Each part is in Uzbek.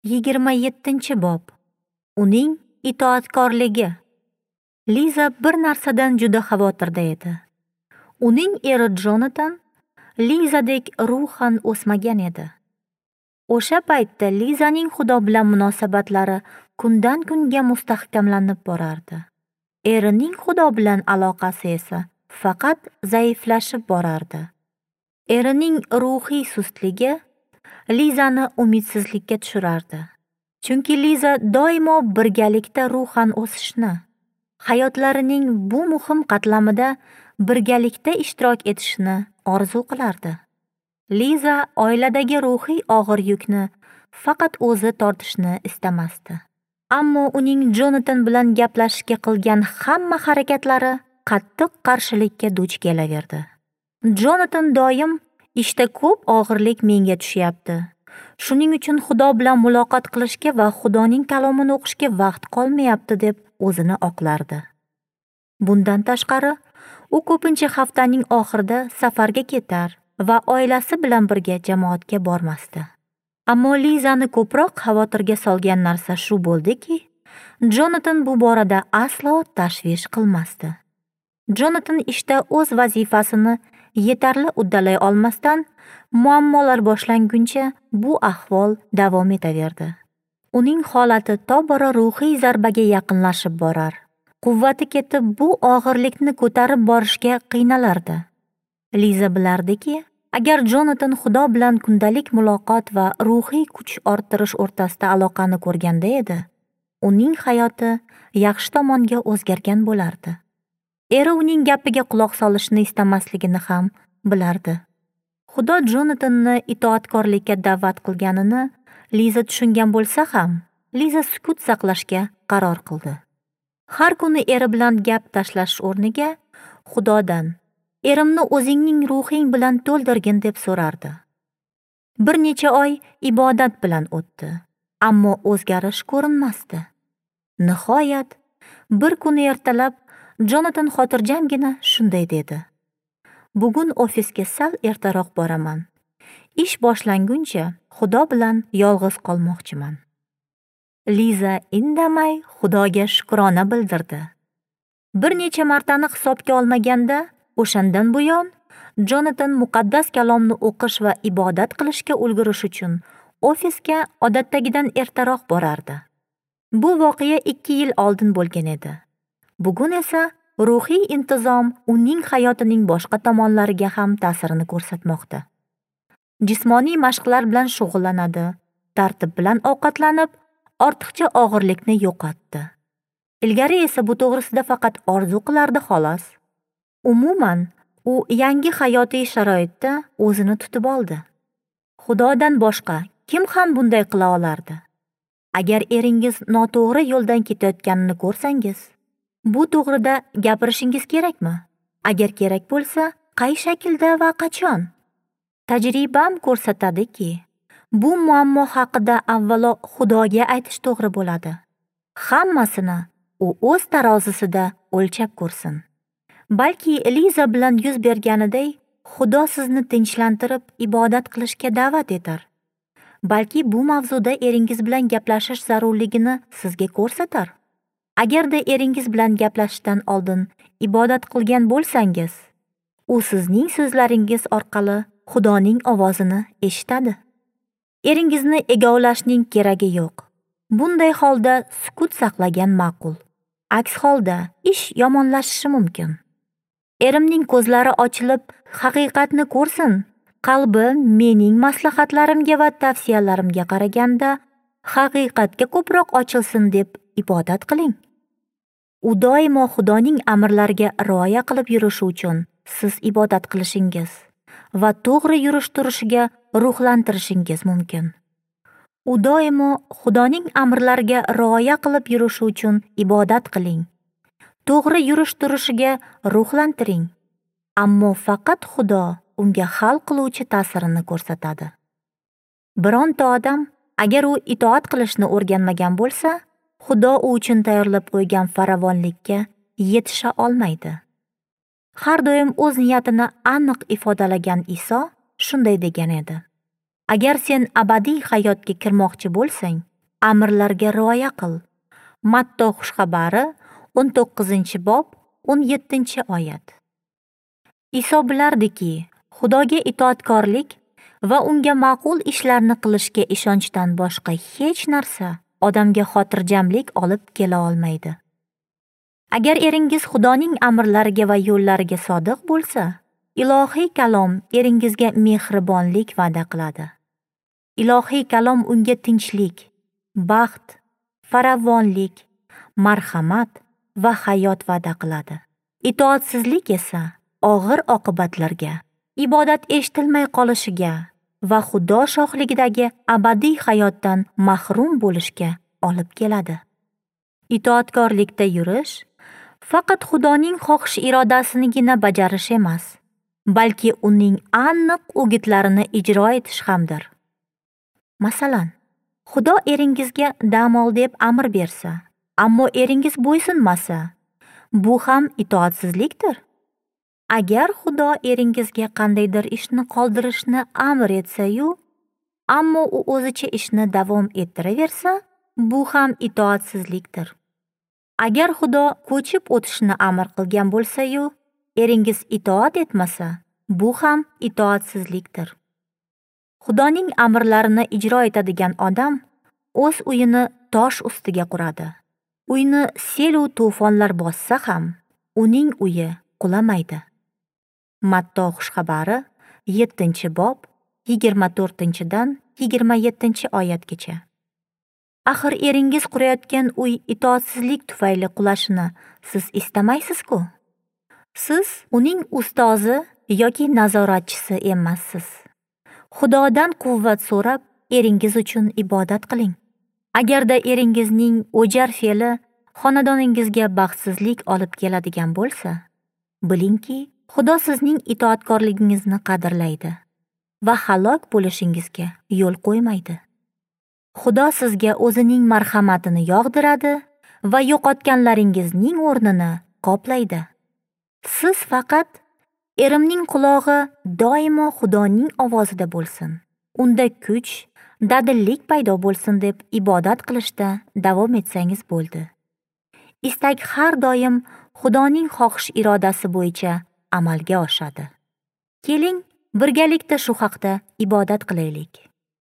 27-bob. Uning itoatkorligi. Liza bir narsadan juda xavotirda edi. Uning eri Jonatan Lizadek ruhan o'smagan edi. O'sha paytda Lizaning Xudo bilan munosabatlari kundan kunga mustahkamlanib borardi. Erining Xudo bilan aloqasi esa faqat zaiflashib borardi. Erining ruhiy sustligi Lizani umidsizlikka tushirardi. Chunki Liza doimo birgalikda ruhan o'sishni, hayotlarining bu muhim qatlamida birgalikda ishtirok etishni orzu qilardi. Liza oiladagi ruhiy og'ir yukni faqat o'zi tortishni istamasdi. Ammo uning Jonatan bilan gaplashishga qilgan hamma harakatlari qattiq qarshilikka duch kelaverdi. Jonatan doim ishda ko'p og'irlik menga tushyapti. Shuning uchun Xudo bilan muloqot qilishga va Xudoning kalomini o'qishga vaqt qolmayapti deb o'zini oqlardi. Bundan tashqari, u ko'pincha haftaning oxirida safarga ketar va oilasi bilan birga jamoatga bormasdi. Ammo Lizani ko'proq xavotirga solgan narsa shu bo'ldiki, Jonatan bu borada aslo tashvish qilmasdi. Jonatan ishda o'z vazifasini yetarli uddalay olmasdan, muammolar boshlanguncha bu ahvol davom etaverdi. Uning holati tobora ruhiy zarbaga yaqinlashib borar. Quvvati ketib, bu og'irlikni ko'tarib borishga qiynalardi. Liza bilardiki, agar Jonatan Xudo bilan kundalik muloqot va ruhiy kuch orttirish o'rtasida aloqani ko'rganda edi, uning hayoti yaxshi tomonga o'zgargan bo'lardi. Eri uning gapiga quloq solishni istamasligini ham bilardi. Xudo Jonatanni itoatkorlikka da'vat qilganini Liza tushungan bo'lsa ham, Liza sukut saqlashga qaror qildi. Har kuni eri bilan gap tashlash o'rniga Xudodan erimni o'zingning ruhing bilan to'ldirgin deb so'rardi. Bir necha oy ibodat bilan o'tdi, ammo o'zgarish ko'rinmasdi. Nihoyat bir kuni ertalab Jonatan xotirjamgina shunday dedi: "Bugun ofisga sal ertaroq boraman. Ish boshlanguncha Xudo bilan yolg'iz qolmoqchiman." Liza indamay Xudoga shukrona bildirdi. Bir necha martani hisobga olmaganda, o'shandan buyon Jonatan muqaddas kalomni o'qish va ibodat qilishga ulgurish uchun ofisga odatdagidan ertaroq borardi. Bu voqea 2 yil oldin bo'lgan edi. Bugun esa ruhiy intizom uning hayotining boshqa tomonlariga ham ta'sirini ko'rsatmoqda. Jismoniy mashqlar bilan shug'ullanadi, tartib bilan ovqatlanib, ortiqcha og'irlikni yo'qotdi. Ilgari esa bu to'g'risida faqat orzu qilardi xolos. Umuman, u yangi hayotiy sharoitda o'zini tutib oldi. Xudodan boshqa kim ham bunday qila olardi? Agar eringiz noto'g'ri yo'ldan ketayotganini ko'rsangiz, bu to'g'rida gapirishingiz kerakmi? Agar kerak bo'lsa, qay shaklda va qachon? Tajribam ko'rsatadiki, bu muammo haqida avvalo Xudoga aytish to'g'ri bo'ladi. Hammasini u o'z tarozisida o'lchab ko'rsin. Balki Liza bilan yuz berganiday, Xudo sizni tinchlantirib ibodat qilishga da'vat etar. Balki bu mavzuda eringiz bilan gaplashish zarurligini sizga ko'rsatar. Agarda eringiz bilan gaplashishdan oldin ibodat qilgan bo'lsangiz, u sizning so'zlaringiz orqali Xudoning ovozini eshitadi. Eringizni egovlashning keragi yo'q. Bunday holda sukut saqlagan ma'qul. Aks holda ish yomonlashishi mumkin. Erimning ko'zlari ochilib, haqiqatni ko'rsin. Qalbi mening maslahatlarimga va tavsiyalarimga qaraganda haqiqatga ko'proq ochilsin deb ibodat qiling. U doimo Xudoning amrlariga rioya qilib yurishi uchun siz ibodat qilishingiz va to'g'ri yurish-turishiga ruhlantirishingiz mumkin. U doimo Xudoning amrlariga rioya qilib yurishi uchun ibodat qiling. To'g'ri yurish-turishiga ruhlantiring. Ammo faqat Xudo unga hal qiluvchi ta'sirini ko'rsatadi. Bironta odam agar u itoat qilishni o'rganmagan bo'lsa, Xudo u uchun tayyorlab qo'ygan farovonlikka yetisha olmaydi. Har doim o'z niyatini aniq ifodalagan Iso shunday degan edi: Agar sen abadiy hayotga kirmoqchi bo'lsang, amrlarga rioya qil. Matto xushxabari 19-bob 17-oyat. Iso bilardiki, Xudoga itoatkorlik va unga ma'qul ishlarni qilishga ishonchdan boshqa hech narsa odamga xotirjamlik olib kela olmaydi. Agar eringiz Xudoning amrlariga va yo'llariga sodiq bo'lsa, ilohiy kalom eringizga mehribonlik va'da qiladi. Ilohiy kalom unga tinchlik, baxt, farovonlik, marhamat va hayot va'da qiladi. Itoatsizlik esa og'ir oqibatlarga, ibodat eshitilmay qolishiga va Xudo shohligidagi abadiy hayotdan mahrum bo'lishga olib keladi. Itoatkorlikda yurish faqat Xudoning xohish irodasinigina bajarish emas, balki uning aniq o'gitlarini ijro etish hamdir. Masalan, Xudo eringizga dam ol deb amr bersa, ammo eringiz bo'ysunmasa, bu ham itoatsizlikdir. Agar Xudo eringizga qandaydir ishni qoldirishni amr etsa-yu, ammo u o'zicha ishni davom ettiraversa, bu ham itoatsizlikdir. Agar Xudo ko'chib o'tishni amr qilgan bo'lsa-yu, eringiz itoat etmasa, bu ham itoatsizlikdir. Xudoning amrlarini ijro etadigan odam o'z uyini tosh ustiga quradi. Uyni sel va to'fonlar bossa ham, uning uyi qulamaydi. Matto xushxabari 7-bob 24-dan 27-oyatgacha. Axir eringiz qurayotgan uy itoatsizlik tufayli qulashini siz istamaysiz-ku? Siz uning ustozi yoki nazoratchisi emassiz. Xudodan quvvat so'rab, eringiz uchun ibodat qiling. Agarda eringizning o'jar fe'li xonadoningizga baxtsizlik olib keladigan bo'lsa, bilingki, Xudo sizning itoatkorligingizni qadrlaydi va halok bo'lishingizga yo'l qo'ymaydi. Xudo sizga o'zining marhamatini yog'diradi va yo'qotganlaringizning o'rnini qoplaydi. Siz faqat erimning qulog'i doimo Xudoning ovozida bo'lsin, unda kuch, dadillik paydo bo'lsin deb ibodat qilishda davom etsangiz bo'ldi. Istak har doim Xudoning xohish irodasi bo'yicha amalga oshadi. Keling, birgalikda shu haqda ibodat qilaylik.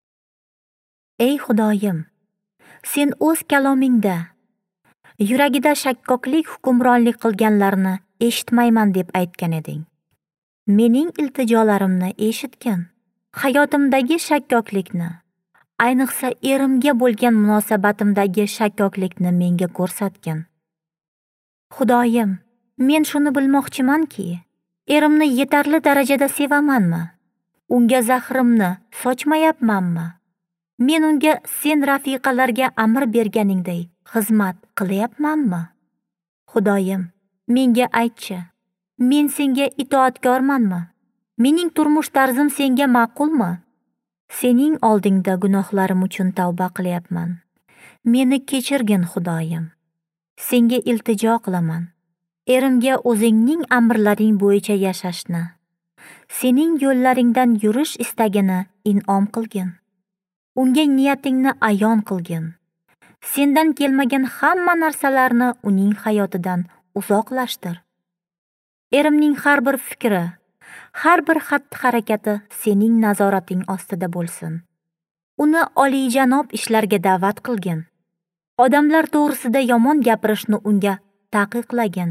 Ey Xudoyim, sen o'z kalomingda yuragida shakkoklik hukmronlik qilganlarni eshitmayman deb aytgan eding. Mening iltijolarimni eshitgin, hayotimdagi shakkoklikni, ayniqsa erimga bo'lgan munosabatimdagi shakkoklikni menga ko'rsatgin. Xudoyim, men shuni bilmoqchimanki, erimni yetarli darajada sevamanmi? Unga zahrimni sochmayapmanmi? Men unga sen rafiqalarga amr berganingday xizmat qilyapmanmi? Xudoyim, menga aytchi, men senga itoatkormanmi? Mening turmush tarzim senga ma'qulmi? Sening oldingda gunohlarim uchun tavba qilyapman. Meni kechirgin, Xudoyim. Senga iltijo qilaman. Erimga o'zingning amrlaring bo'yicha yashashni, sening yo'llaringdan yurish istagini in'om qilgin. Unga niyatingni ayon qilgin. Sendan kelmagan hamma narsalarni uning hayotidan uzoqlashtir. Erimning har bir fikri, har bir xatti-harakati sening nazorating ostida bo'lsin. Uni oliyjanob ishlarga da'vat qilgin. Odamlar to'g'risida yomon gapirishni unga taqiqlagin.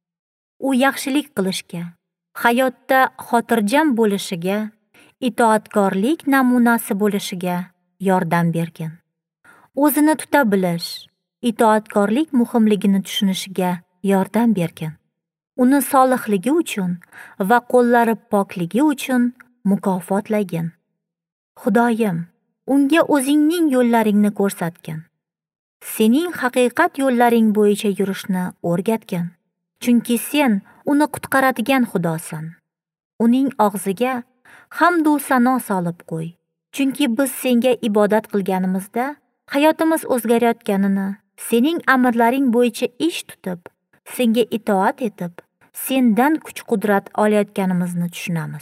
U yaxshilik qilishga, hayotda xotirjam bo'lishiga, itoatkorlik namunasi bo'lishiga yordam bergin. O'zini tuta bilish, itoatkorlik muhimligini tushunishiga yordam bergin. Uni solihligi uchun va qo'llari pokligi uchun mukofotlagin. Xudoyim, unga o'zingning yo'llaringni ko'rsatgin. Sening haqiqat yo'llaring bo'yicha yurishni o'rgatgin. Chunki sen uni qutqaradigan Xudosan. Uning og'ziga hamd va sano solib qo'y. Chunki biz senga ibodat qilganimizda hayotimiz o'zgarayotganini, sening amrlaring bo'yicha ish tutib, senga itoat etib, sendan kuch-qudrat olayotganimizni tushunamiz.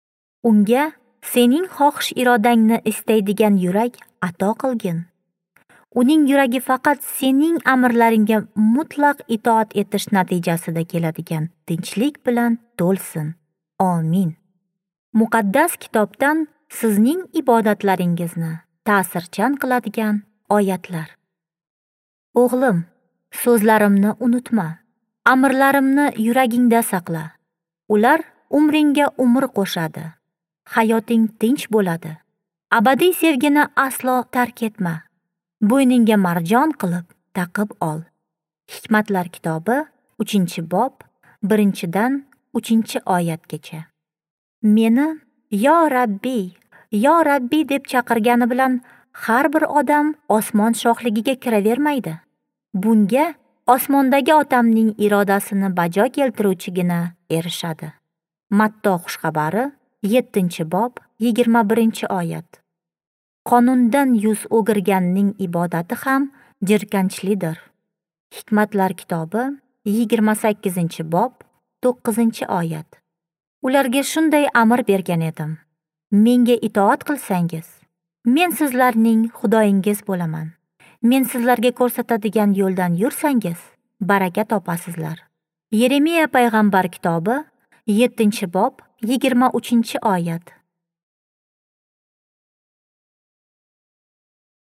Unga sening xohish irodangni istaydigan yurak ato qilgin. Uning yuragi faqat sening amrlaringga mutlaq itoat etish natijasida keladigan tinchlik bilan to'lsin. Amin. Muqaddas kitobdan sizning ibodatlaringizni ta'sirchan qiladigan oyatlar. O'g'lim, so'zlarimni unutma. Amrlarimni yuragingda saqla. Ular umringga umr qo'shadi. Hayoting tinch bo'ladi. Abadiy sevgini aslo tark etma. Bo'yningga marjon qilib taqib ol. Hikmatlar kitobi 3-bob 1-dan 3-oyatgacha. Meni yo Rabbiy deb chaqirgani bilan har bir odam osmon shohligiga kiravermaydi. Bunga osmondagi otamning irodasini bajo keltiruvchigina erishadi. Matto xushxabari 7-bob 21-oyat. Qonundan yuz o'girganning ibodati ham jirkanchlidir. Hikmatlar kitobi 28-bob 9-oyat. Ularga shunday amr bergan edim. Menga itoat qilsangiz, men sizlarning Xudoyingiz bo'laman. Men sizlarga ko'rsatadigan yo'ldan yursangiz, baraka topasizlar. Yeremiya payg'ambar kitobi 7-bob 23-oyat.